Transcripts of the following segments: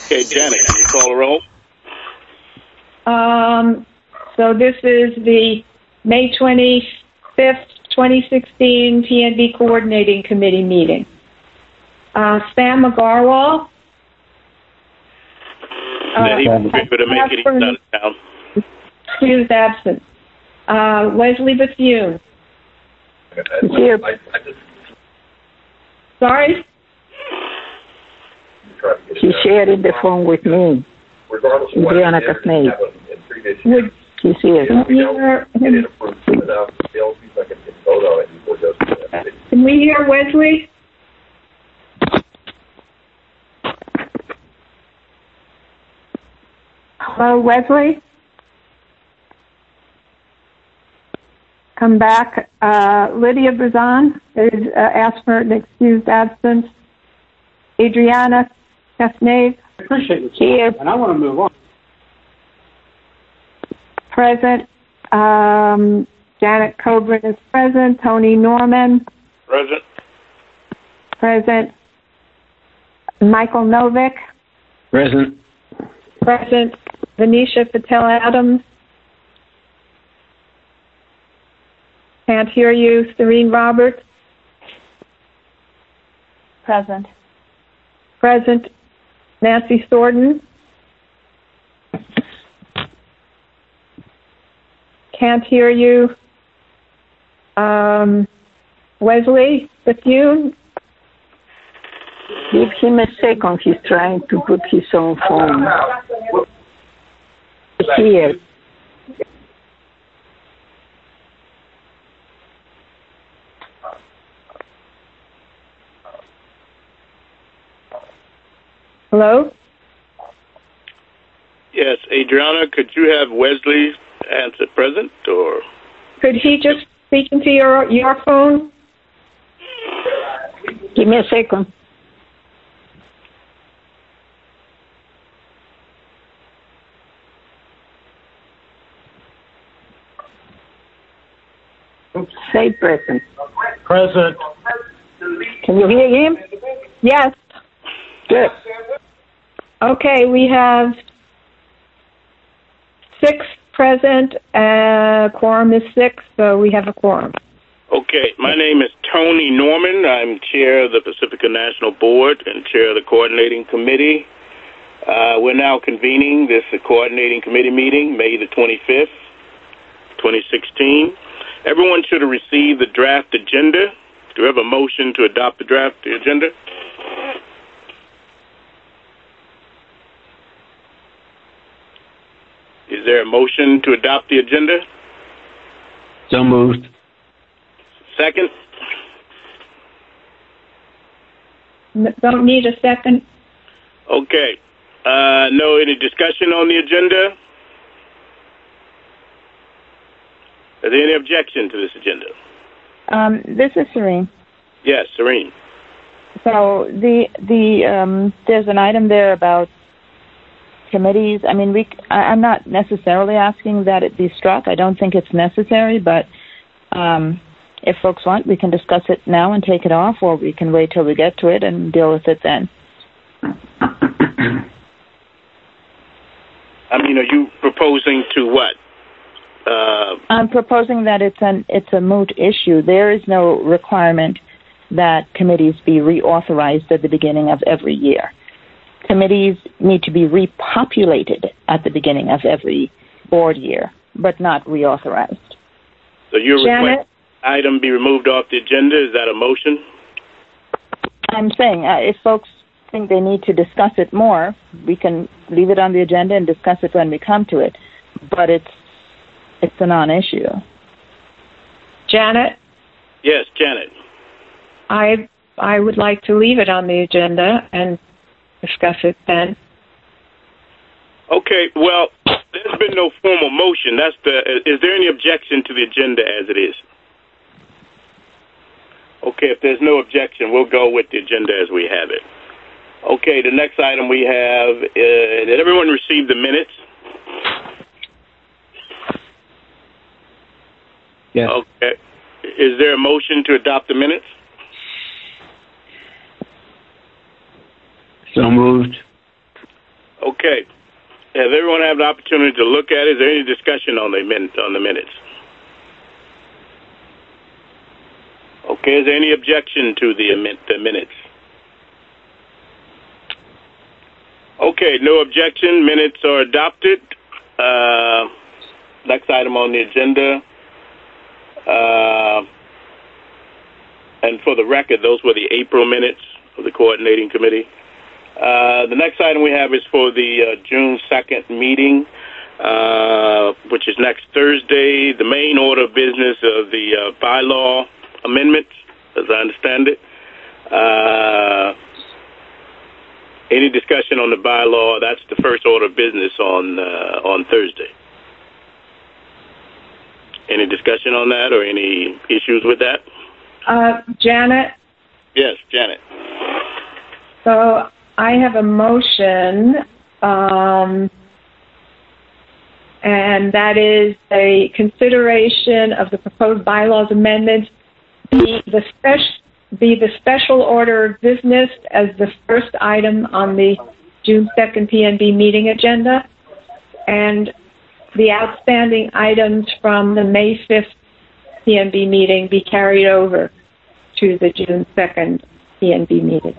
Okay, Janet, can you call a roll? So this is the May 25th, 2016 PNB Coordinating Committee meeting. Sam Agarwal. He won't be able to make it. He's out of town. Excused absent. Wesley Bethune. Here. Sorry? She shared the phone with me. Adriana Casney. She's here. Can we hear Wesley? Hello, Wesley? Come back. Lydia Brazan is asked for an excused absence. Adriana Casnave. I appreciate it. Here. And I want to move on. Present. Janet Coburn is present. Tony Norman. Present. Present. Michael Novick. Present. Present. Venetia Patel Adams. Can't hear you. Serene Roberts. Present. Present. Nancy Thornton. Can't hear you. Wesley Bethune. Give him a second. He's trying to put his own phone. Here. Hello? Yes, Adriana, could you have Wesley answer present, or? Could he just speak into your phone? Give me a second. Say present. Present. Can you hear him? Yes. Good. Okay, we have 6 present. Quorum is 6, so we have a quorum. Okay, my name is Tony Norman. I'm chair of the Pacifica National Board and chair of the Coordinating Committee. We're now convening this coordinating committee meeting, May the 25th, 2016. Everyone should have received the draft agenda. Do we have a motion to adopt the draft agenda? Is there a motion to adopt the agenda? So moved. Second? Don't need a second. Okay. No, any discussion on the agenda? Is there any objection to this agenda? This is Serene. Yes, Serene. So there's an item there about committees. I mean, I'm not necessarily asking that it be struck. I don't think it's necessary, but if folks want, we can discuss it now and take it off, or we can wait till we get to it and deal with it then. I mean, are you proposing to what? I'm proposing that it's a moot issue. There is no requirement that committees be reauthorized at the beginning of every year. Committees need to be repopulated at the beginning of every board year, but not reauthorized. So you request the item be removed off the agenda? Is that a motion? I'm saying if folks think they need to discuss it more, we can leave it on the agenda and discuss it when we come to it. But it's a non-issue. Janet? Yes, Janet. I would like to leave it on the agenda and discuss it then. Okay, well, there's been no formal motion. Is there any objection to the agenda as it is? Okay, if there's no objection, we'll go with the agenda as we have it. Okay, the next item we have, did everyone receive the minutes? Yes. Okay. Is there a motion to adopt the minutes? So moved. Okay. Has everyone had the opportunity to look at it? Is there any discussion on the minutes? Okay. Is there any objection to the minutes? Okay. No objection. Minutes are adopted. Next item on the agenda. And for the record, those were the April minutes of the coordinating committee. The next item we have is for the June 2nd meeting, which is next Thursday. The main order of business of the bylaw amendments, as I understand it. Any discussion on the bylaw? That's the first order of business on Thursday. Any discussion on that or any issues with that? Janet? Yes, Janet. So I have a motion, and that is a consideration of the proposed bylaws amendments be the special order of business as the first item on the June 2nd PNB meeting agenda, and the outstanding items from the May 5th PNB meeting be carried over to the June 2nd PNB meeting.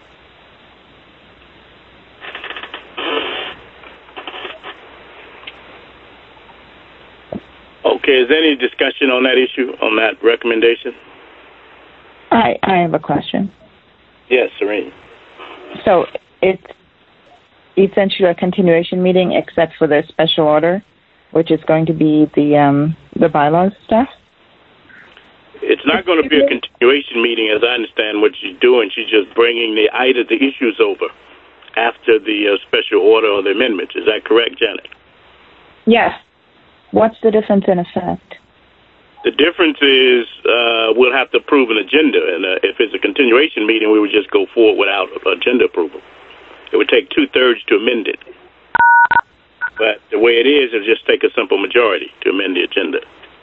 Okay, is there any discussion on that issue, on that recommendation? I have a question. Yes, Serene. So it's essentially a continuation meeting except for the special order, which is going to be the bylaws stuff? It's not going to be a continuation meeting, as I understand what she's doing. She's just bringing the issues over after the special order or the amendments. Is that correct, Janet? Yes. What's the difference in effect? The difference is we'll have to approve an agenda, and if it's a continuation meeting, we would just go forward without agenda approval. It would take 2/3 to amend it. But the way it is, it'll just take a simple majority to amend the agenda.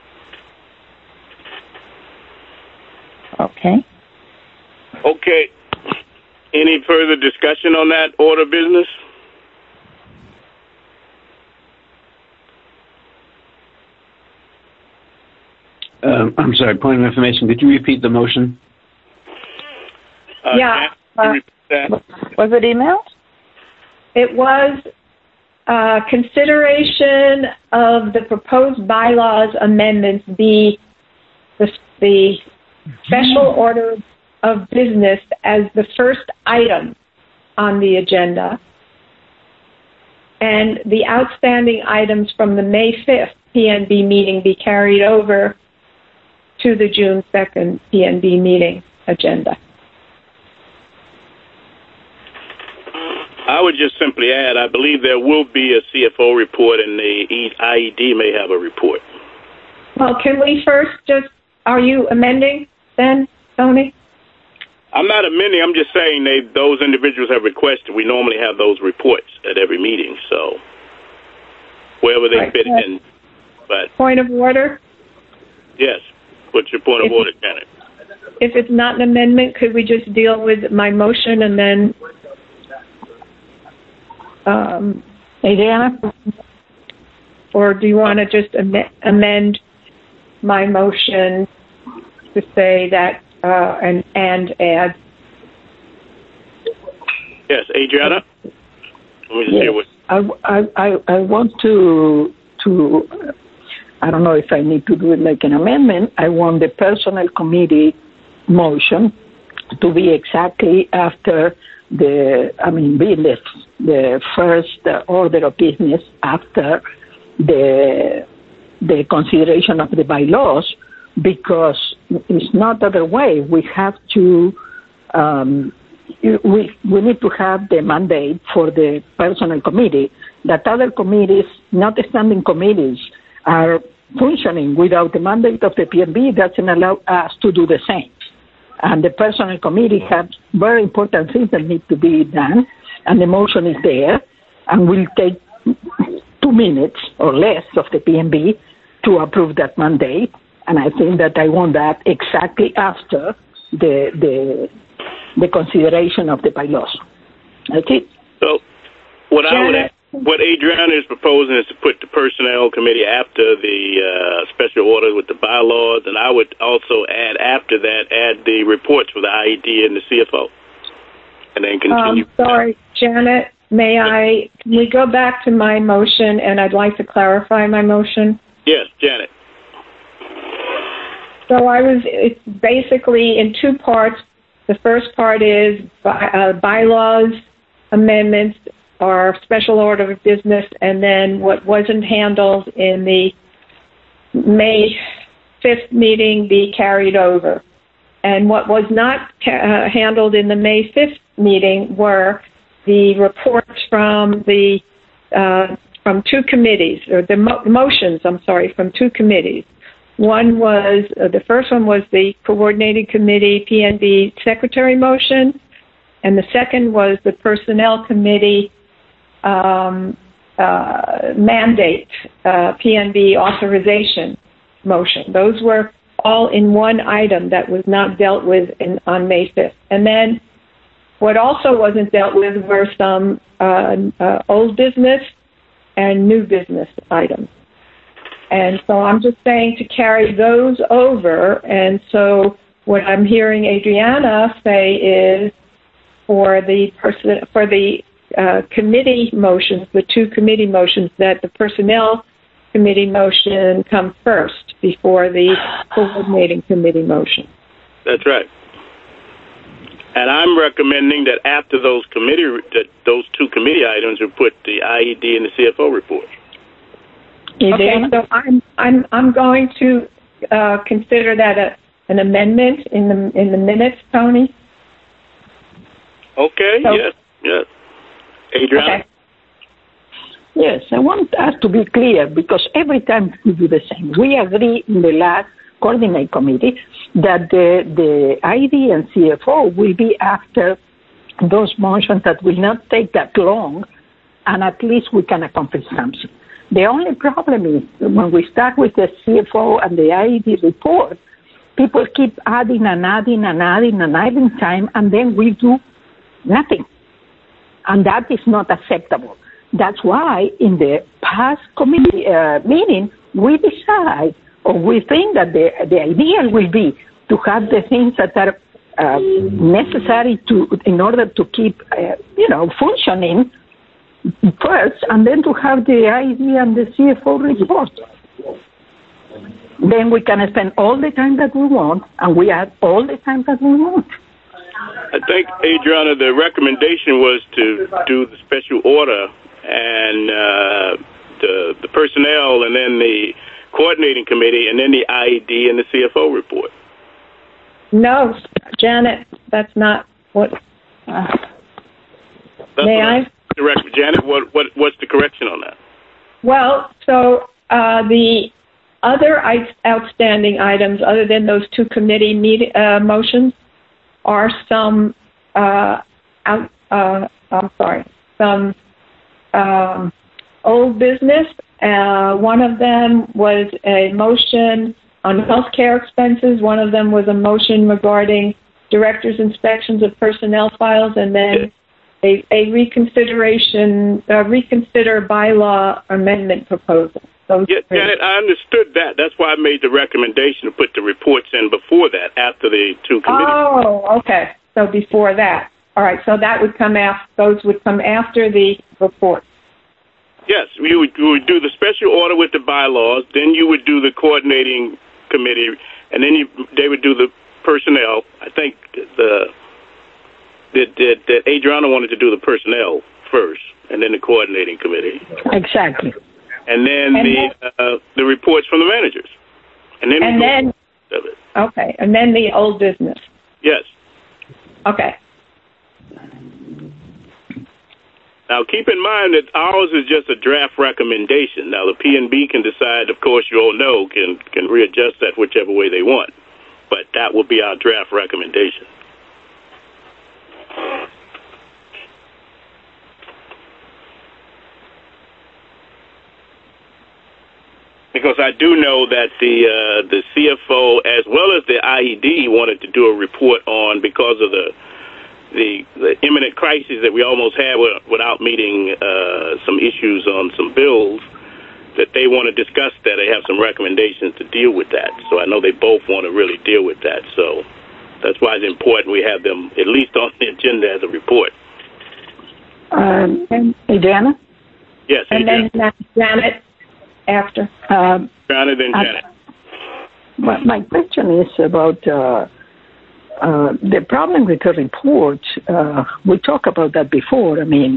Okay. Okay. Any further discussion on that order of business? I'm sorry, point of information. Could you repeat the motion? Yeah. Was it emailed? It was consideration of the proposed bylaws amendments be the special order of business as the first item on the agenda, and the outstanding items from the May 5th PNB meeting be carried over to the June 2nd PNB meeting agenda. I would just simply add, I believe there will be a CFO report and the IED may have a report. Well, can we first are you amending then, Tony? I'm not amending, I'm just saying those individuals have requested. We normally have those reports at every meeting, so wherever they fit in. But point of order? Yes. What's your point of order, Janet? If it's not an amendment, could we just deal with my motion and then Adriana? Or do you want to just amend my motion to say that and add? Yes, Adriana? Let me just hear what... I want to I don't know if I need to do it like an amendment. I want the personnel committee motion to be exactly after be the first order of business after the consideration of the bylaws, because it's not other way. We have to we need to have the mandate for the personnel committee. That other committees, not the standing committees, are functioning without the mandate of the PNB doesn't allow us to do the same. And the personnel committee has very important things that need to be done, and the motion is there, and will take 2 minutes or less of the PNB to approve that mandate. And I think that I want that exactly after the consideration of the bylaws. That's it. So what I would ask What Adriana is proposing is to put the Personnel Committee after the special order with the bylaws, and I would also add after that, add the reports for the IED and the CFO, and then continue. Sorry, Janet, can we go back to my motion, and I'd like to clarify my motion? Yes, Janet. So it's basically in two parts. The first part is bylaws, amendments, or special order of business, and then what wasn't handled in the May 5th meeting be carried over. And what was not handled in the May 5th meeting were the reports from from two committees, or the motions, from two committees. One was, the first one was the Coordinating Committee PNB Secretary motion, and the second was the Personnel Committee mandate PNB authorization motion. Those were all in one item that was not dealt with on May 5th. And then what also wasn't dealt with were some old business and new business items. And so I'm just saying to carry those over. And so what I'm hearing Adriana say is for the committee motions, the two committee motions, that the Personnel Committee motion come first before the Coordinating Committee motion. That's right. And I'm recommending that after those two committee items, we put the IED and the CFO report. Okay, so I'm going to consider that an amendment in the minutes, Tony. Okay. Yes. Adriana. Okay. Yes, I want us to be clear, because every time we do the same. We agree in the last coordinate committee that the ID and CFO will be after those motions that will not take that long, and at least we can accomplish something. The only problem is when we start with the CFO and the ID report, people keep adding time, and then we do nothing. And that is not acceptable. That's why in the past committee meeting, we decide, or we think that the ideal will be to have the things that are necessary in order to keep, functioning first, and then to have the ID and the CFO report. Then we can spend all the time that we want, and we add all the time that we want. I think, Adriana, the recommendation was to do the special order and the personnel, and then the coordinating committee, and then the IED and the CFO report. No, Janet, that's not what. May I? Correct, Janet. What's the correction on that? Well, so the other outstanding items, other than those two committee motions, are some old business. One of them was a motion on healthcare expenses. One of them was a motion regarding director's inspections of personnel files, and then a reconsider bylaw amendment proposal. Janet, I understood that. That's why I made the recommendation to put the reports in before that, after the two committees. Oh, okay. So before that. All right. So that would come after. Those would come after the report. Yes, you would do the special order with the bylaws. Then you would do the coordinating committee, and then they would do the personnel. I think that Adriana wanted to do the personnel first, and then the coordinating committee. Exactly. And then the reports from the managers. And then the old business. Yes. Okay. Now, keep in mind that ours is just a draft recommendation. Now, the P&B can decide, of course, you all know, can readjust that whichever way they want. But that will be our draft recommendation. Because I do know that the CFO, as well as the IED, wanted to do a report on, because of the the imminent crisis that we almost had without meeting some issues on some bills, that they want to discuss that. They have some recommendations to deal with that. So I know they both want to really deal with that. So that's why it's important we have them at least on the agenda as a report. Adriana? Yes, and then Janet after. Janet, then Janet. My question is about the problem with the report. We talked about that before. I mean,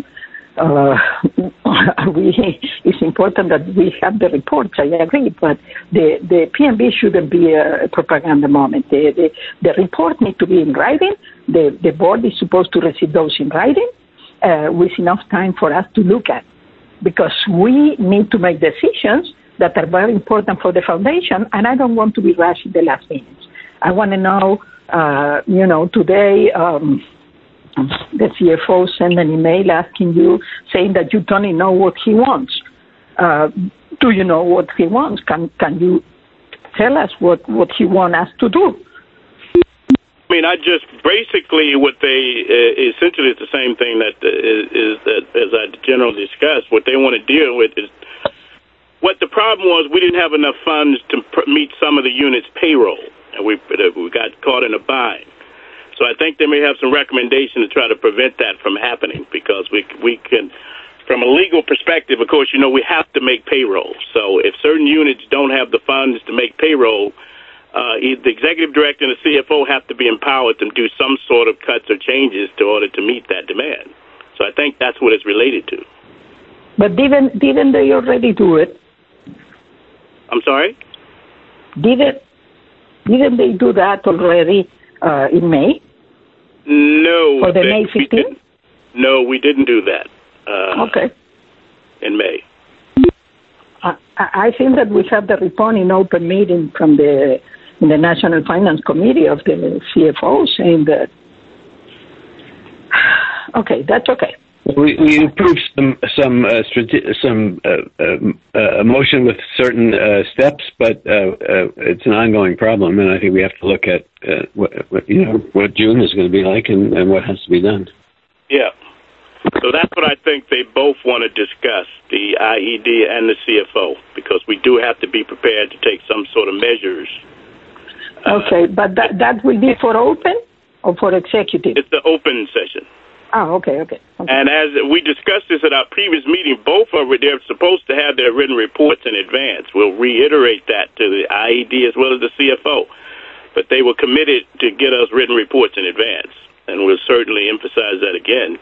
it's important that we have the reports, I agree, but the PNB shouldn't be a propaganda moment. The report needs to be in writing. The board is supposed to receive those in writing with enough time for us to look at, because we need to make decisions that are very important for the foundation, and I don't want to be rushed in the last minutes. I want to know, today the CFO sent an email asking you, saying that you don't know what he wants. Do you know what he wants? Can you tell us what he wants us to do? I mean, I just basically what they essentially it's the same thing that is as I generally discussed. What they want to deal with is what the problem was. We didn't have enough funds to meet some of the units' payroll, and we got caught in a bind. So I think they may have some recommendation to try to prevent that from happening, because we can, from a legal perspective, of course, we have to make payroll. So if certain units don't have the funds to make payroll, the executive director and the CFO have to be empowered to do some sort of cuts or changes in order to meet that demand. So I think that's what it's related to. But didn't they already do it? I'm sorry? Didn't they do that already in May? No. For the May 15th? No, we didn't do that. Okay. In May. I think that we have the report in open meeting from the National Finance Committee of the CFO saying that. Okay, that's okay. We approved some motion with certain steps, but it's an ongoing problem, and I think we have to look at what June is going to be like and what has to be done. Yeah. So that's what I think they both want to discuss, the IED and the CFO, because we do have to be prepared to take some sort of measures. Okay, but that will be for open or for executive? It's the open session. Oh, okay. And as we discussed this at our previous meeting, they're supposed to have their written reports in advance. We'll reiterate that to the IED as well as the CFO. But they were committed to get us written reports in advance, and we'll certainly emphasize that again.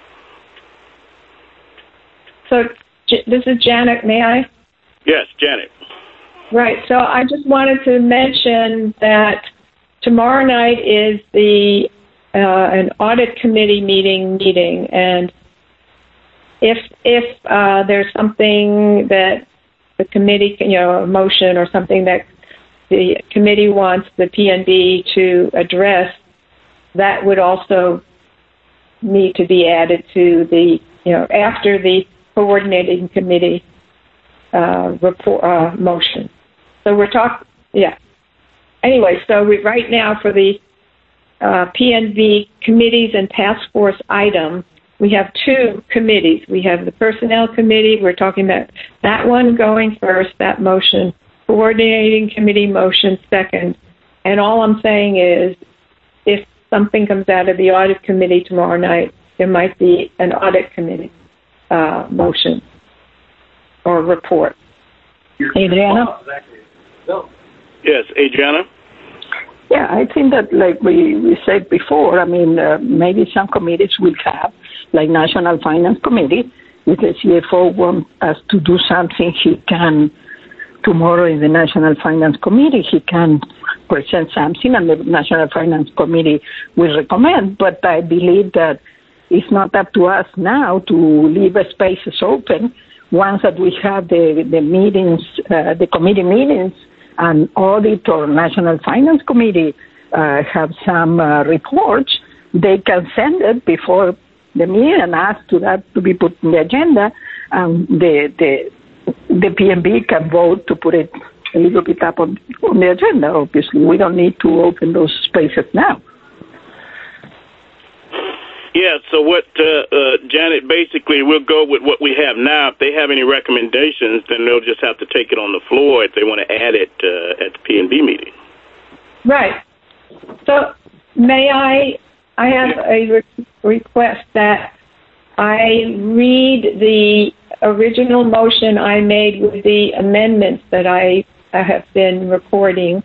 So this is Janet, may I? Yes, Janet. Right, so I just wanted to mention that tomorrow night is an audit committee meeting, and if there's something that the committee, a motion or something that the committee wants the PNB to address, that would also need to be added to the, after the coordinating committee report motion. So we're talking, Anyway, so right now for the PNB committees and task force item, we have two committees. We have the personnel committee. We're talking about that one going first, that motion. Coordinating committee motion second. And all I'm saying is, if something comes out of the audit committee tomorrow night, there might be an audit committee motion or report. Adriana? Yes, Adriana? Yeah, I think that, like we said before, maybe some committees will have, like National Finance Committee, if the CFO wants us to do something, he can, tomorrow in the National Finance Committee, he can present something, and the National Finance Committee will recommend. But I believe that it's not up to us now to leave spaces open. Once that we have the meetings, the committee meetings, and audit or National Finance Committee have some reports, they can send it before the meeting and ask to that to be put in the agenda, and the PNB can vote to put it a little bit up on the agenda. Obviously, we don't need to open those spaces now. Yeah, so what, Janet, basically we'll go with what we have now. If they have any recommendations, then they'll just have to take it on the floor if they want to add it at the P&B meeting. Right. So may I have a request that I read the original motion I made with the amendments that I have been reporting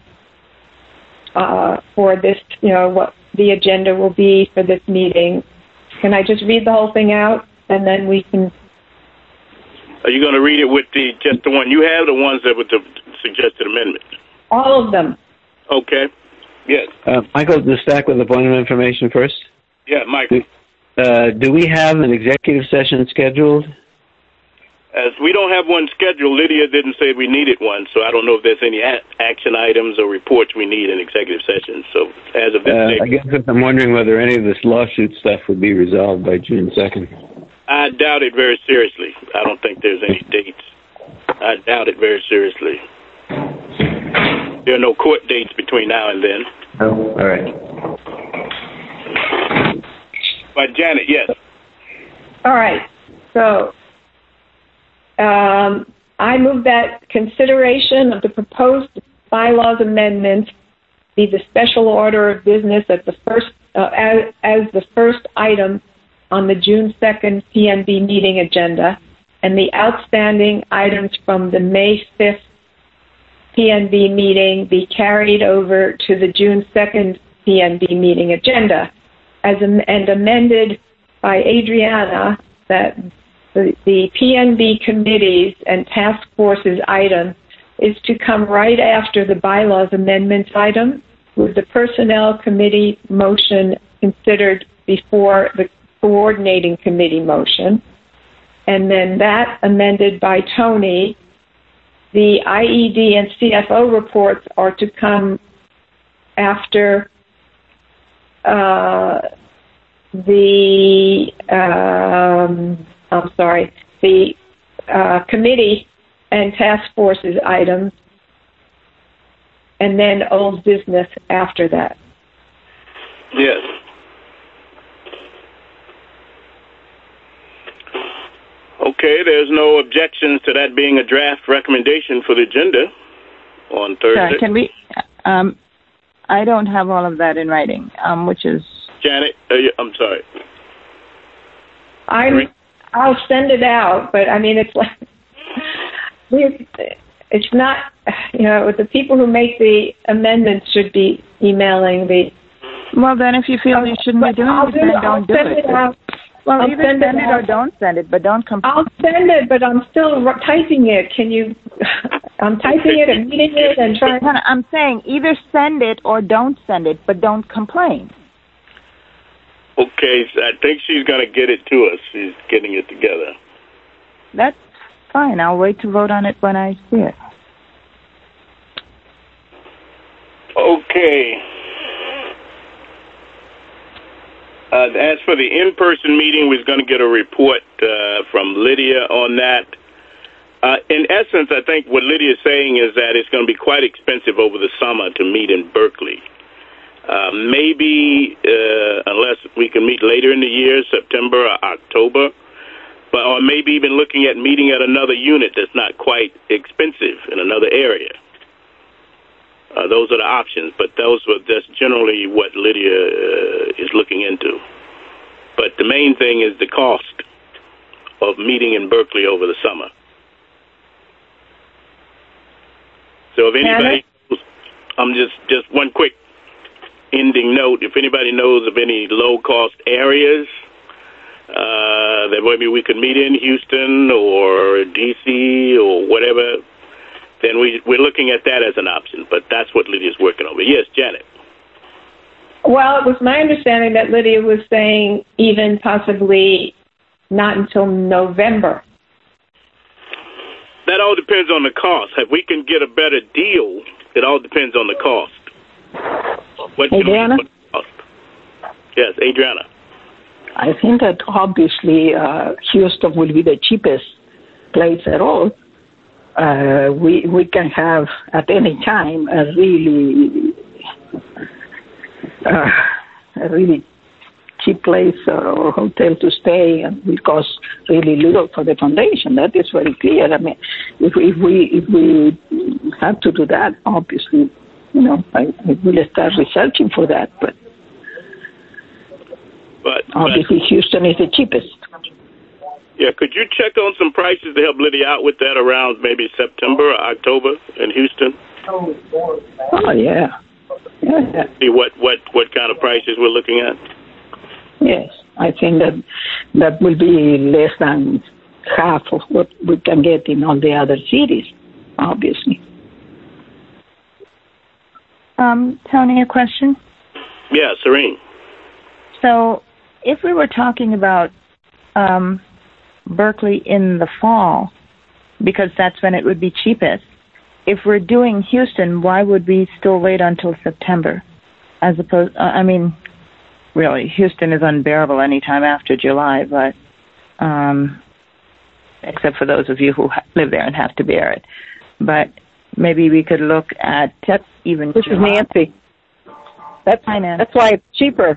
for this, what the agenda will be for this meeting. Can I just read the whole thing out, and then we can... Are you going to read it with just the one you have, the ones that with the suggested amendment? All of them. Okay. Yes. Michael, to stack with the point of information first. Yeah, Michael. Do we have an executive session scheduled? As we don't have one scheduled, Lydia didn't say we needed one, so I don't know if there's any action items or reports we need in executive session. So as of this day... I guess I'm wondering whether any of this lawsuit stuff would be resolved by June 2nd. I doubt it very seriously. I don't think there's any dates. I doubt it very seriously. There are no court dates between now and then. Oh, all right. But Janet, yes. All right. So... I move that consideration of the proposed bylaws amendments be the special order of business at the first, as the first item on the June 2nd PNB meeting agenda, and the outstanding items from the May 5th PNB meeting be carried over to the June 2nd PNB meeting agenda, and amended by Adriana that the PNB committees and task forces item is to come right after the bylaws amendments item, with the personnel committee motion considered before the coordinating committee motion, and then that amended by Tony. The IED and CFO reports are to come after the committee and task forces items, and then old business after that. Yes. Okay, there's no objections to that being a draft recommendation for the agenda on Thursday. Sorry, can we... I don't have all of that in writing, which is... Janet, I'm sorry. I'll send it out, but I mean, it's like, it's not, the people who make the amendments should be emailing the... Well, then if you feel you shouldn't be doing it, then don't do it. Well, either send it or don't send it, but don't complain. I'll send it, but I'm still typing it. Can you... I'm typing it and reading it and trying... I'm saying either send it or don't send it, but don't complain. Okay, so I think she's going to get it to us. She's getting it together. That's fine. I'll wait to vote on it when I see it. Okay. As for the in-person meeting, we're going to get a report from Lydia on that. In essence, I think what Lydia is saying is that it's going to be quite expensive over the summer to meet in Berkeley. Maybe unless we can meet later in the year, September or October, or maybe even looking at meeting at another unit that's not quite expensive in another area. Those are the options, but that's generally what Lydia is looking into. But the main thing is the cost of meeting in Berkeley over the summer. So if anybody, just one quick ending note, if anybody knows of any low-cost areas that maybe we could meet in, Houston or D.C. or whatever, then we're looking at that as an option. But that's what Lydia's working over. Yes, Janet. Well, it was my understanding that Lydia was saying even possibly not until November. That all depends on the cost. If we can get a better deal, it all depends on the cost. Adriana? Yes, Adriana. I think that obviously Houston will be the cheapest place at all. We can have at any time a really cheap place or hotel to stay and will cost really little for the foundation. That is very clear. I mean, if we have to do that, obviously, I will start researching for that. But obviously, Houston is the cheapest. Yeah, could you check on some prices to help Lydia out with that around maybe September or October in Houston? Oh, yeah. See what kind of prices we're looking at? Yes, I think that will be less than half of what we can get in all the other cities, obviously. Tony, a question? Yeah, Serene. So if we were talking about Berkeley in the fall, because that's when it would be cheapest, if we're doing Houston, why would we still wait until September? As opposed, really, Houston is unbearable any time after July, but except for those of you who live there and have to bear it. But maybe we could look at even This July. is Nancy. That's why it's cheaper.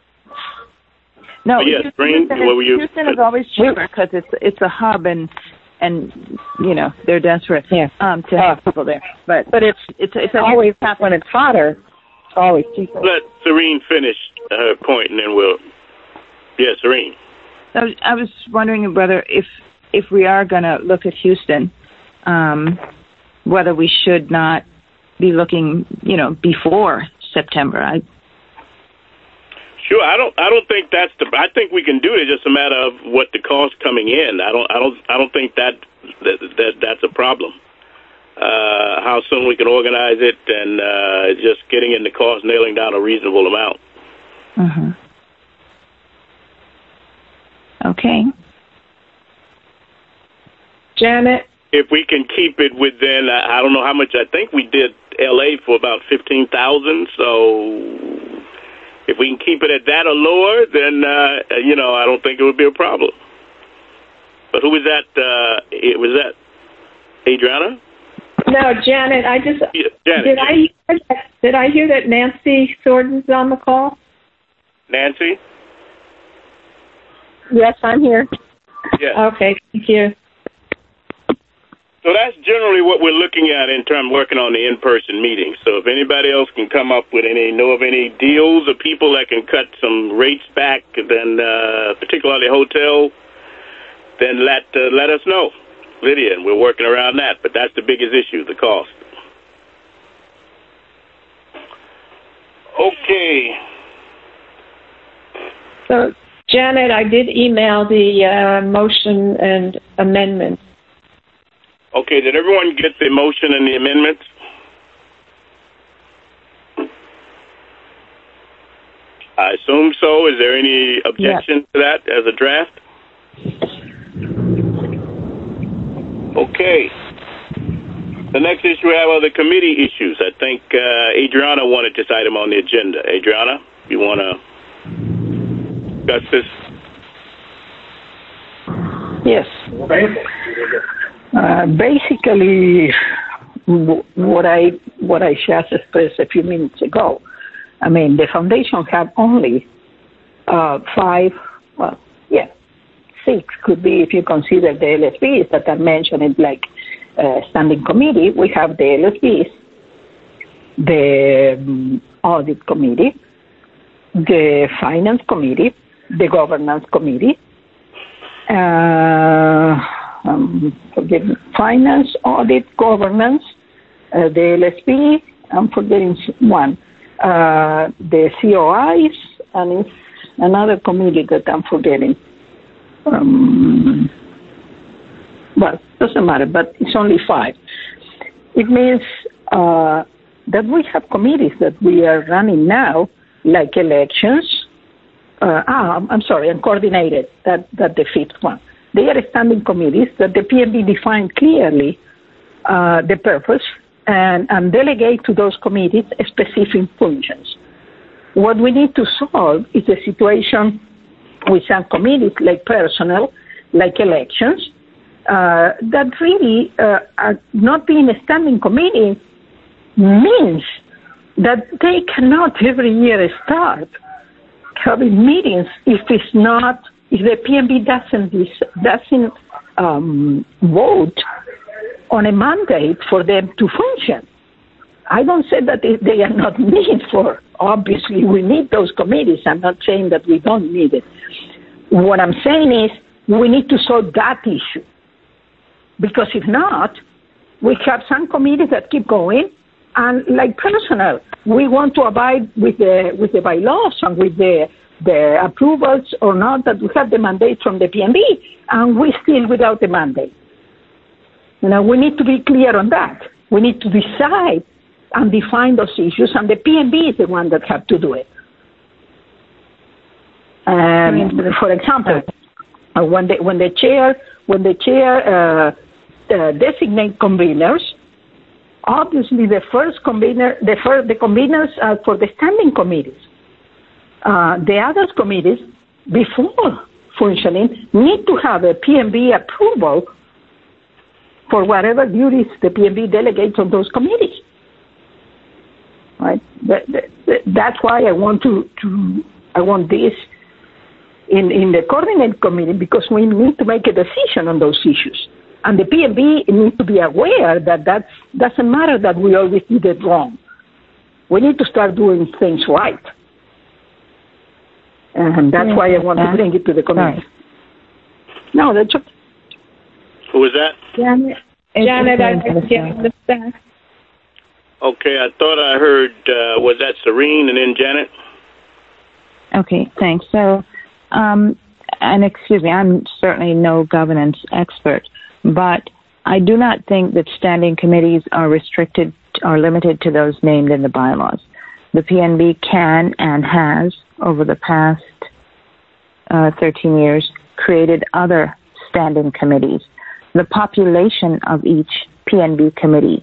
No, yes, Houston is always cheaper because it's a hub and they're desperate to have people there. But it's always when it's hotter. It's always cheaper. Let Serene finish her point, and then we'll. Yeah, Serene. I was wondering whether if we are going to look at Houston, whether we should not be looking, before September. Sure, I don't think that's I think we can do it. It's just a matter of what the cost coming in. I don't think that's a problem. How soon we can organize it and just getting in the cost, nailing down a reasonable amount. Mm-hmm. Okay. Janet? If we can keep it within, I don't know how much. I think we did L.A. for about 15,000. So if we can keep it at that or lower, then I don't think it would be a problem. But who was that? Was that Adriana? No, Janet. Janet. Did I hear that Nancy Thornton's on the call? Nancy? Yes, I'm here. Yeah. Okay, thank you. So that's generally what we're looking at in terms of working on the in-person meetings. So if anybody else can come up with know of any deals or people that can cut some rates back, then particularly hotel, then let us know, Lydia, and we're working around that. But that's the biggest issue, the cost. Okay. So, Janet, I did email the motion and amendments. Okay, did everyone get the motion and the amendments? I assume so. Is there any objection to that as a draft? Okay. The next issue we have are the committee issues. I think Adriana wanted this item on the agenda. Adriana, you want to discuss this? Yes. Basically, what I just expressed a few minutes ago. I mean, the foundation have only 6 could be if you consider the LSBs that are mentioned like standing committee. We have the LSBs, the audit committee, the finance committee, the governance committee, finance, audit, governance, the LSB, I'm forgetting one, the COIs, and it's another committee that I'm forgetting. Well, doesn't matter, but it's only 5. It means that we have committees that we are running now, like elections. I'm sorry, and coordinated, that the 5th one. They are standing committees that the PNB defined clearly the purpose and delegate to those committees specific functions. What we need to solve is the situation with some committees like personnel, like elections, that really are not being a standing committee means that they cannot every year start having meetings if the PNB doesn't vote on a mandate for them to function. I don't say that they are not needed for. Obviously, we need those committees. I'm not saying that we don't need it. What I'm saying is we need to solve that issue. Because if not, we have some committees that keep going, and like personnel, we want to abide with the bylaws and with the approvals or not that we have the mandate from the PNB, and we're still without the mandate. We need to be clear on that. We need to decide and define those issues, and the PNB is the one that have to do it. For example, when the chair designate conveners, obviously the conveners are for the standing committees. The other committees, before functioning, need to have a PNB approval for whatever duties the PNB delegates on those committees. Right? That's why I want this in the coordinate committee, because we need to make a decision on those issues. And the PNB needs to be aware that doesn't matter that we always did it wrong. We need to start doing things right. And that's why I want to bring it to the committee. No, that's okay. Who was that? Janet, I'm getting this back. Okay, I thought I heard, was that Serene and then Janet? Okay, thanks. So, and excuse me, I'm certainly no governance expert, but I do not think that standing committees are restricted or limited to those named in the bylaws. The PNB can and has, over the past 13 years, created other standing committees. The population of each PNB committee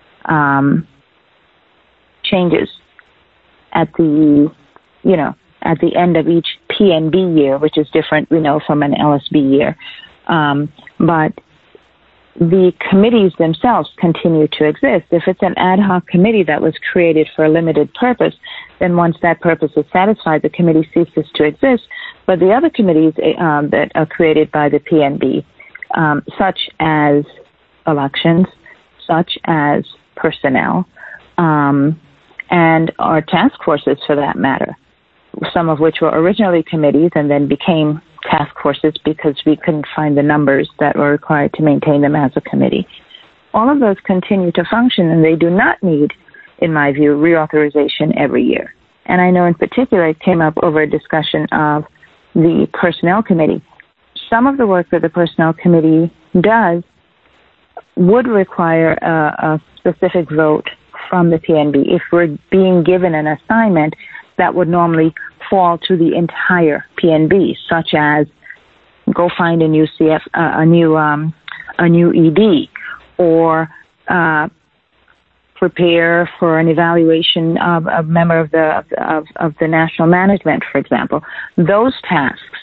changes at the end of each PNB year, which is different, from an LSB year. But the committees themselves continue to exist. If it's an ad hoc committee that was created for a limited purpose, then once that purpose is satisfied, the committee ceases to exist. But the other committees that are created by the PNB, such as elections, such as personnel, and our task forces for that matter, some of which were originally committees and then became task forces because we couldn't find the numbers that were required to maintain them as a committee. All of those continue to function, and they do not need, in my view, reauthorization every year. And I know in particular it came up over a discussion of the Personnel Committee. Some of the work that the Personnel Committee does would require a specific vote from the PNB. If we're being given an assignment that would normally fall to the entire PNB, such as go find a new a new ED, or prepare for an evaluation of a member of the national management, for example. Those tasks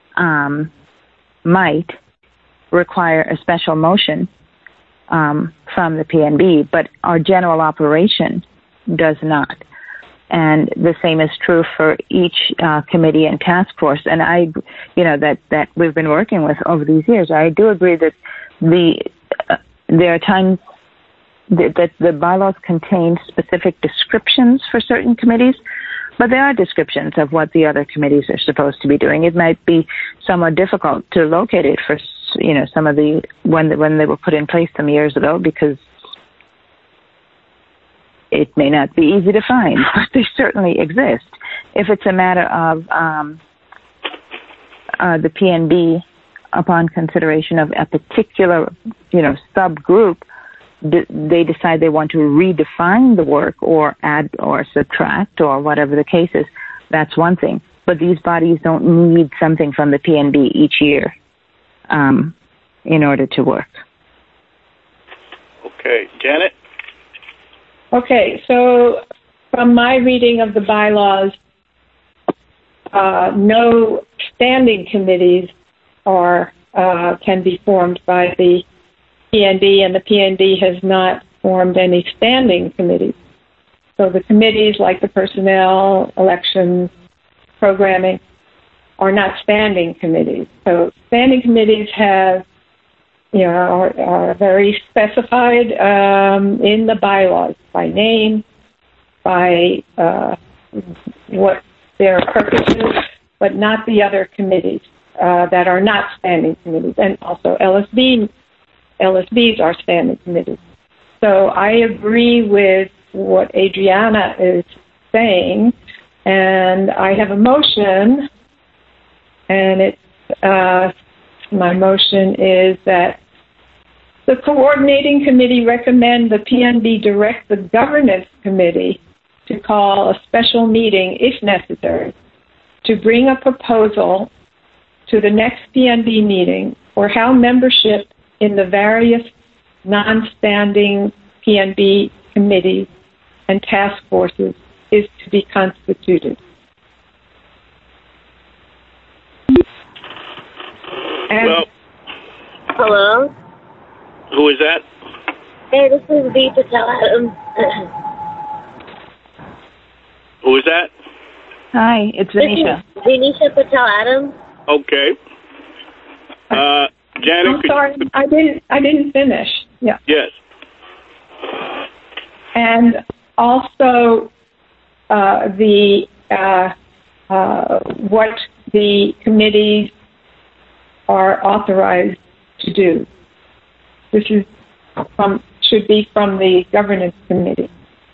might require a special motion from the PNB, but our general operation does not. And the same is true for each committee and task force. And that we've been working with over these years. I do agree that there are times that the bylaws contain specific descriptions for certain committees, but there are descriptions of what the other committees are supposed to be doing. It might be somewhat difficult to locate it for some of the when they were put in place some years ago, because it may not be easy to find, but they certainly exist. If it's a matter of the PNB, upon consideration of a particular, subgroup, they decide they want to redefine the work or add or subtract or whatever the case is, that's one thing. But these bodies don't need something from the PNB each year in order to work. Okay. Janet? Okay, so from my reading of the bylaws, no standing committees can be formed by the PNB, and the PNB has not formed any standing committees. So the committees like the personnel, elections, programming are not standing committees. So standing committees have, are very specified in the bylaws by name, by what their purpose is, but not the other committees that are not standing committees. And also LSBs are standing committees. So I agree with what Adriana is saying, and I have a motion, and it's my motion is that the coordinating committee recommend the PNB direct the governance committee to call a special meeting, if necessary, to bring a proposal to the next PNB meeting for how membership in the various non-standing PNB committees and task forces is to be constituted. And hello? Who is that? Hey, this is V. Patel Adams. Who is that? Hi, it's Venetia. Venetia Patel Adams. Okay. Janet. I'm sorry, I didn't finish. Yeah. Yes. And also what the committees are authorized to do. This is should be from the governance committee.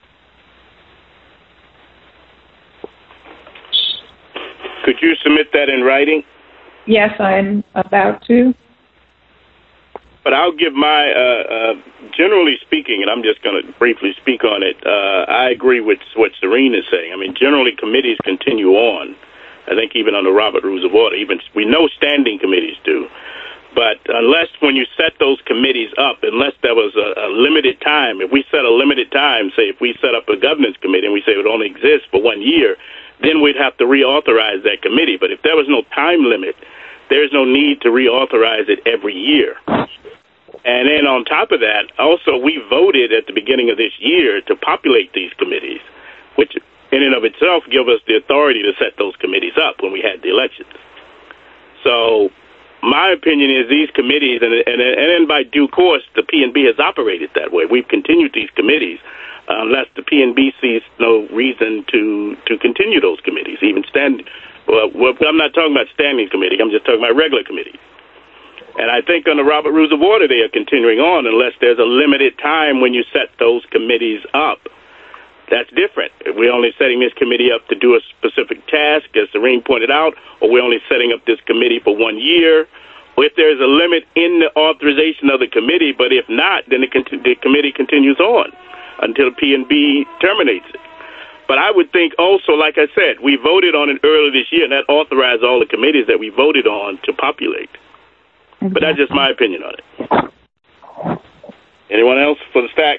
Could you submit that in writing? Yes, I'm about to. But I'll give my, generally speaking, and I'm just going to briefly speak on it, I agree with what Serene is saying. I mean, generally committees continue on. I think even under Robert Rules of Order, even we know standing committees do. But unless when you set those committees up, unless there was a limited time, if we set a limited time, say if we set up a governance committee and we say it would only exist for 1 year, then we'd have to reauthorize that committee. But if there was no time limit, there's no need to reauthorize it every year. And then on top of that, also we voted at the beginning of this year to populate these committees, which in and of itself give us the authority to set those committees up when we had the elections. So my opinion is these committees, and then by due course, the PNB has operated that way. We've continued these committees unless the PNB sees no reason to continue those committees, even standing. Well, I'm not talking about standing committee. I'm just talking about regular committees. And I think under Robert Rules of Order, they are continuing on unless there's a limited time when you set those committees up. That's different. If we're only setting this committee up to do a specific task, as Serene pointed out, or we're only setting up this committee for 1 year, or if there's a limit in the authorization of the committee, but if not, then the committee continues on until PNB terminates it. But I would think also, like I said, we voted on it earlier this year, and that authorized all the committees that we voted on to populate. But that's just my opinion on it. Anyone else for the stack?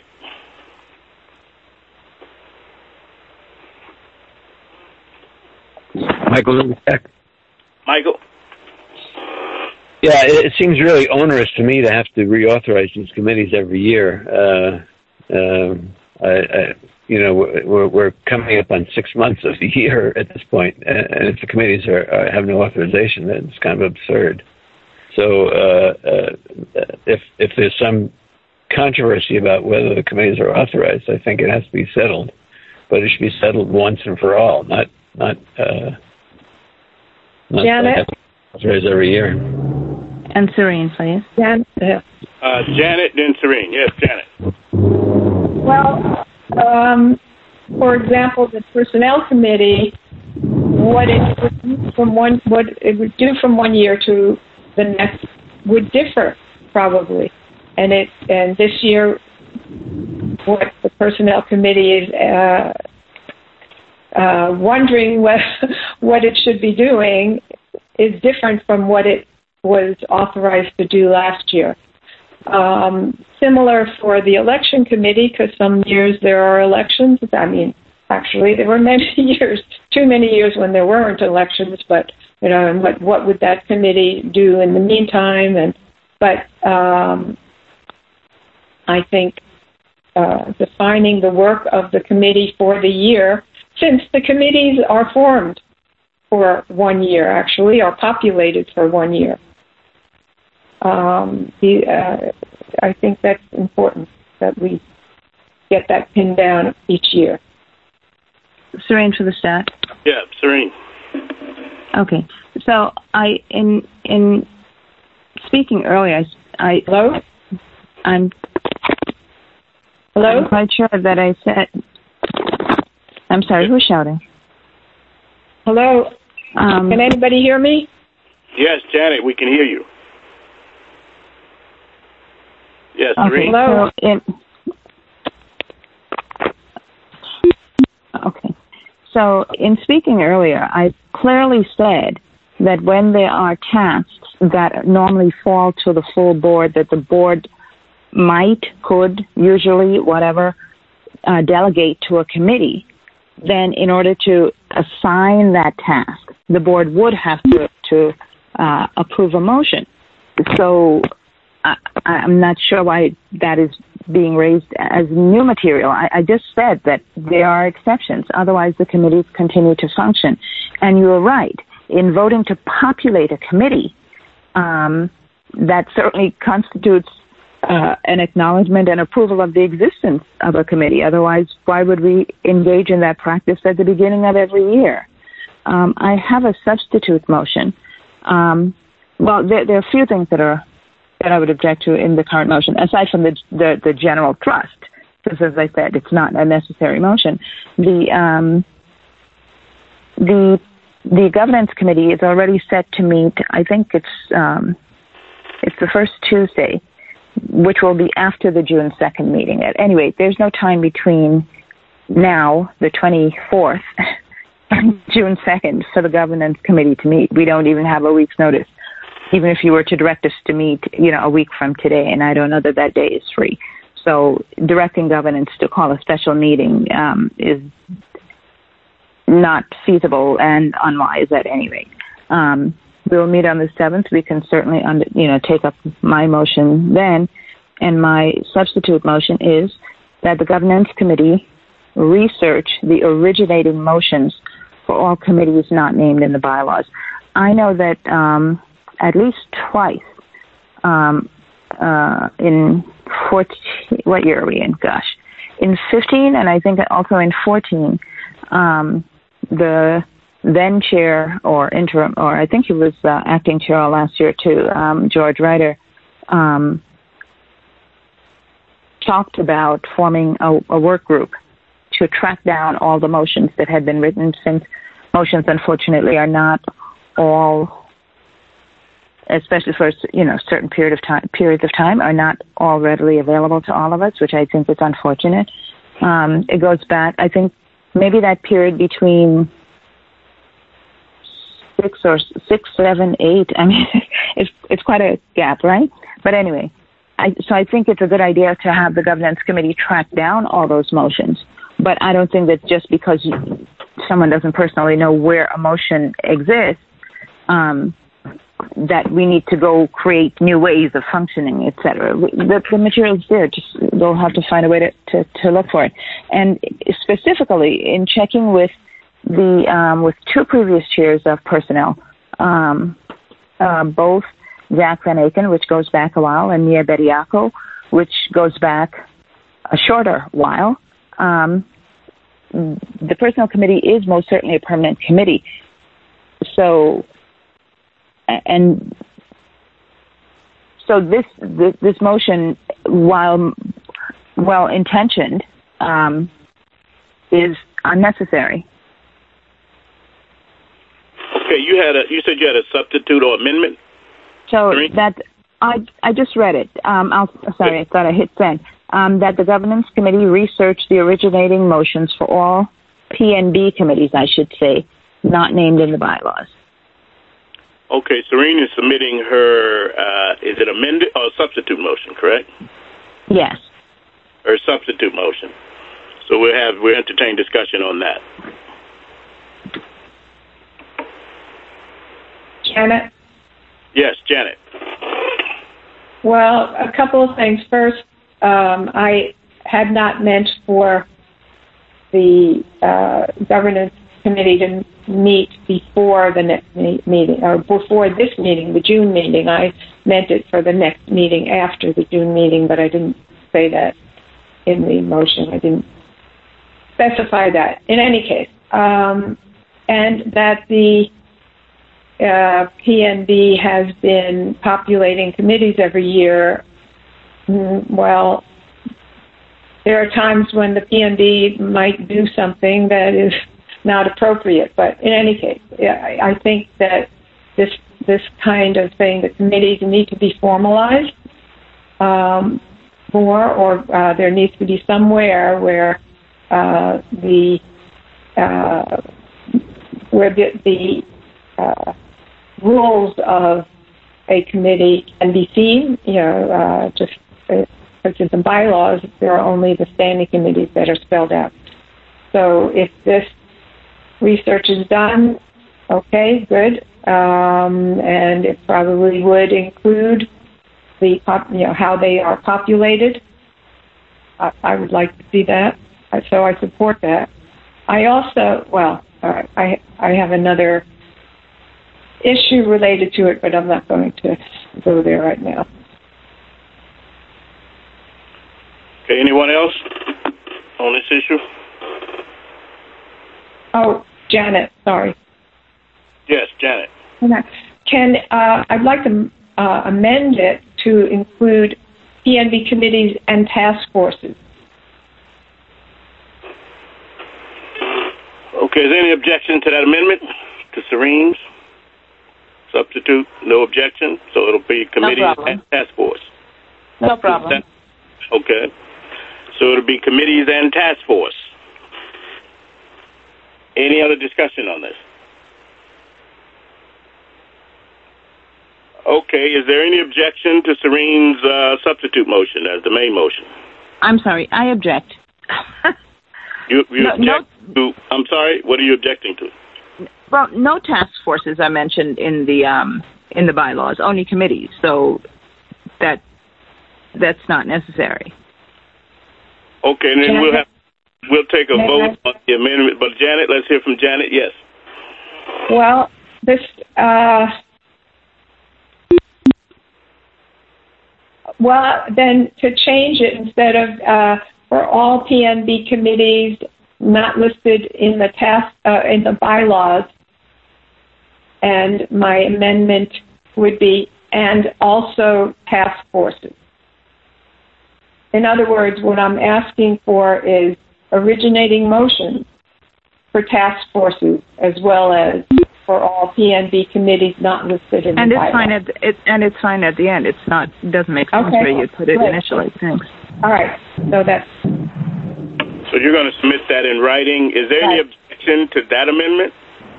Michael. Michael? Yeah, it seems really onerous to me to have to reauthorize these committees every year. We're coming up on 6 months of the year at this point, and if the committees have no authorization, then it's kind of absurd. So if there's some controversy about whether the committees are authorized, I think it has to be settled. But it should be settled once and for all, not Janet? Authorized every year. And Serene, please. Janet, Janet, then Serene. Yes, Janet. Well, for example, the Personnel Committee, what it would do from 1 year to the next would differ probably, and this year, what the Personnel Committee is wondering what it should be doing is different from what it was authorized to do last year. Similar for the Election Committee, because some years there are elections. I mean, actually, there were many years, too many years when there weren't elections, but and what would that committee do in the meantime? But I think defining the work of the committee for the year, since the committees are formed for 1 year, actually, or populated for 1 year. I think that's important that we get that pinned down each year. Serene for the stat. Yeah, Serene. Okay. So in speaking earlier, Hello? I'm quite sure that I said. I'm sorry. Who's shouting? Hello. Can anybody hear me? Yes, Janet, we can hear you. Yes, okay. Serene. Hello. Okay. So in speaking earlier, I clearly said that when there are tasks that normally fall to the full board, that the board might, could, usually, whatever, delegate to a committee, then in order to assign that task, the board would have to approve a motion. So I'm not sure why that is being raised as new material. I just said that there are exceptions. Otherwise, the committees continue to function. And you are right. In voting to populate a committee, that certainly constitutes an acknowledgement and approval of the existence of a committee. Otherwise, why would we engage in that practice at the beginning of every year? I have a substitute motion. Well, there are a few things that I would object to in the current motion, aside from the general thrust, because as I said, it's not a necessary motion. The governance committee is already set to meet. I think it's the first Tuesday, which will be after the June 2nd meeting. At any rate, there's no time between now, the 24th, and June 2nd for the governance committee to meet. We don't even have a week's notice, even if you were to direct us to meet, a week from today, and I don't know that day is free. So directing governance to call a special meeting is not feasible and unwise at any rate. We'll meet on the 7th. We can certainly, take up my motion then. And my substitute motion is that the governance committee research the originating motions for all committees not named in the bylaws. I know that at least twice in 14, what year are we in? Gosh. In 15 and I think also in 14, the then chair or interim, or I think he was acting chair last year too, George Ryder, talked about forming a work group to track down all the motions that had been written, since motions unfortunately are not all, especially for certain periods of time, are not all readily available to all of us, which I think is unfortunate. It goes back, I think, maybe that period between 6, 7, 8. I mean, it's quite a gap, right? But anyway, so I think it's a good idea to have the governance committee track down all those motions. But I don't think that just because someone doesn't personally know where a motion exists, that we need to go create new ways of functioning, etc. The material's there. Just they'll have to find a way to look for it. And specifically in checking with with two previous chairs of personnel, both Jack Van Aken, which goes back a while, and Mia Bediako, which goes back a shorter while. The personnel committee is most certainly a permanent committee. So this motion, while well intentioned, is unnecessary. Okay, you said you had a substitute or amendment? So that I just read it. Sorry, I thought I hit send. That the governance committee research the originating motions for all PNB committees, I should say, not named in the bylaws. Okay, Serene is submitting her, is it amended or substitute motion, correct? Yes. Her substitute motion. So we'll entertain discussion on that. Janet? Yes, Janet. Well, a couple of things. First, I had not meant for the governance committee to meet before the next meeting, or before this meeting, the June meeting. I meant it for the next meeting after the June meeting, but I didn't say that in the motion. I didn't specify that. In any case, and that the PNB has been populating committees every year. Well, there are times when the PNB might do something that is not appropriate, but in any case, I think that this kind of thing, the committees need to be formalized more, or there needs to be somewhere where the rules of a committee can be seen. Just such as in bylaws, there are only the standing committees that are spelled out. So if this research is done, okay, good, and it probably would include the how they are populated. I would like to see that, so I support that. I also, I have another issue related to it, but I'm not going to go there right now. Okay, anyone else on this issue? Oh, Janet, sorry. Yes, Janet. I'd like to amend it to include PNB committees and task forces. Okay, is there any objection to that amendment? To Serene's substitute? No objection? So it'll be committees and task force. No problem. Okay. So it'll be committees and task force. Any other discussion on this? Okay, is there any objection to Serene's substitute motion as the main motion? I'm sorry, I object. You object to, I'm sorry, what are you objecting to? Well, no task forces are mentioned in the bylaws, only committees, so that's not necessary. Okay, and then we'll take a vote on the amendment. But Janet, let's hear from Janet. Yes. Well, this then to change it instead of for all PNB committees not listed in the in the bylaws, and my amendment would be and also task forces. In other words, what I'm asking for is originating motions for task forces as well as for all PNB committees not listed in the bylaws. It's fine at the end. It doesn't make sense where you put it initially. Thanks. All right. So you're going to submit that in writing. Is there any objection to that amendment?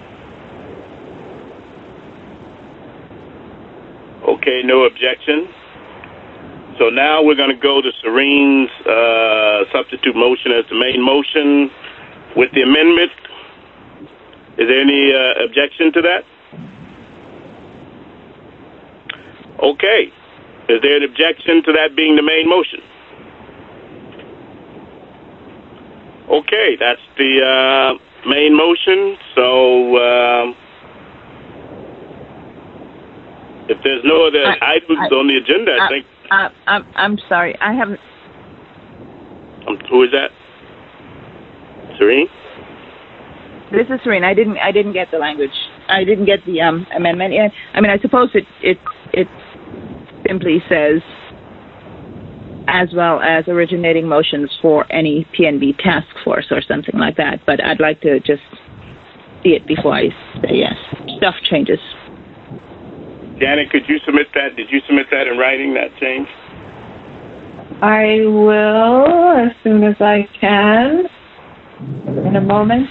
Okay, no objection. So now we're going to go to Serene's substitute motion as the main motion with the amendment. Is there any objection to that? Okay. Is there an objection to that being the main motion? Okay, that's the main motion. So if there's no other items on the agenda, I think... I'm sorry. I haven't... who is that? Serene? This is Serene. I didn't get the language. I didn't get the amendment yet. I mean, I suppose it simply says as well as originating motions for any PNB task force or something like that. But I'd like to just see it before I say yes. Stuff changes. Janet, could you submit that? Did you submit that in writing, that change? I will as soon as I can. In a moment.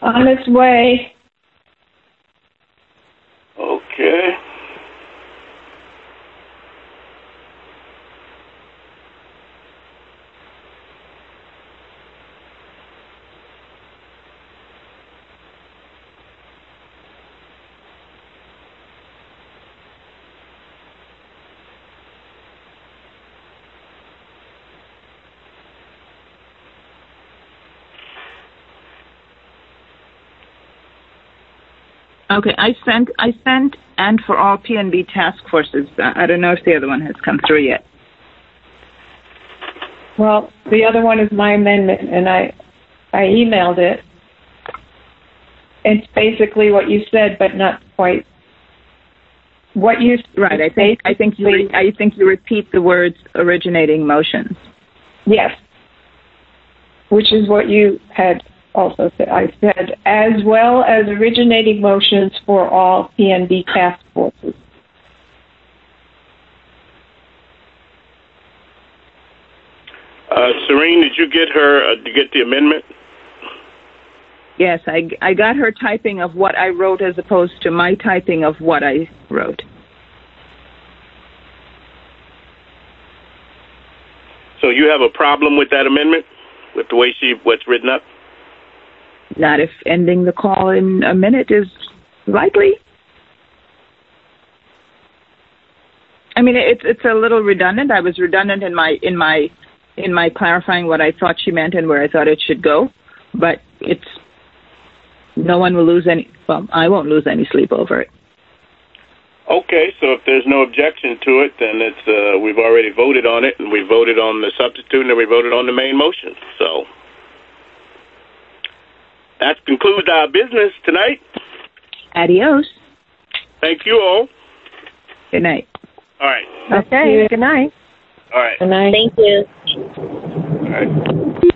On its way. Okay. Okay, I sent, and for all PNB task forces. I don't know if the other one has come through yet. Well, the other one is my amendment, and I emailed it. It's basically what you said, but not quite. What you right? I think you repeat the words originating motions. Yes, which is what you had also said. I said as well as originating motions for all PNB task forces. Serene, did you get her? Did you get the amendment? Yes, I got her typing of what I wrote as opposed to my typing of what I wrote. So you have a problem with that amendment, with the way what's written up? Not if ending the call in a minute is likely. I mean, it's a little redundant. I was redundant in my clarifying what I thought she meant and where I thought it should go, but it's no one will lose any. Well, I won't lose any sleep over it. Okay, so if there's no objection to it, then it's we've already voted on it, and we voted on the substitute, and we voted on the main motion. So that concludes our business tonight. Adios. Thank you all. Good night. All right. Okay, good night. All right. Good night. Thank you. All right.